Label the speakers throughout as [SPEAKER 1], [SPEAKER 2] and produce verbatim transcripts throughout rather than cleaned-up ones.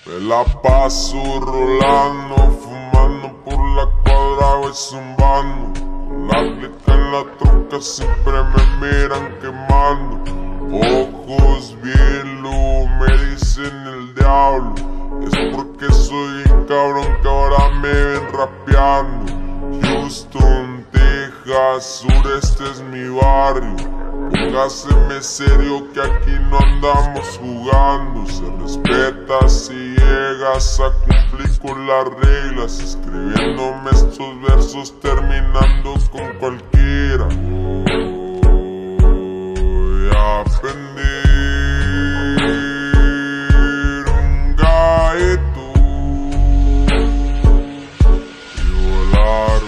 [SPEAKER 1] Me la paso rolando, fumando por la cuadra, voy zumbando. Con la clica en la troca siempre me miran quemando. Ojos bien luz, me dicen el diablo. Es porque soy bien cabrón que ahora me ven rapeando. Houston, Texas, sureste es mi barrio. Póngaseme serio que aquí no andamos jugando. Se respeta si llegas a cumplir con las reglas. Escribiéndome estos versos terminando con cualquiera. Voy a aprender un gaito y volar,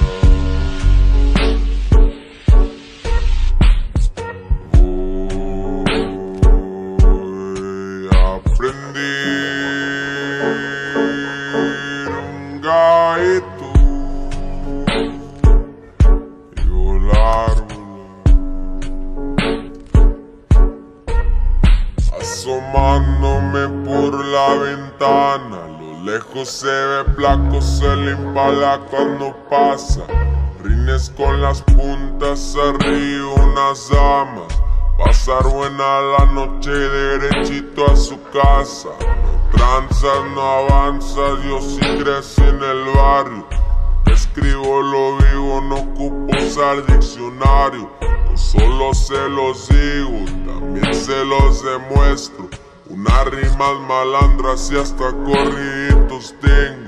[SPEAKER 1] aprender un gaito y volar, volar. Asomándome por la ventana, a lo lejos se ve Placos, el Impala cuando pasa. Rines con las puntas arriba, unas damas. Pasar buena la noche derechito a su casa. No tranzas, no avanzas, yo sí crecí en el barrio. Escribo lo vivo, no ocupo usar diccionario. No solo se los digo, también se los demuestro. Unas rimas malandras y hasta corriditos tengo.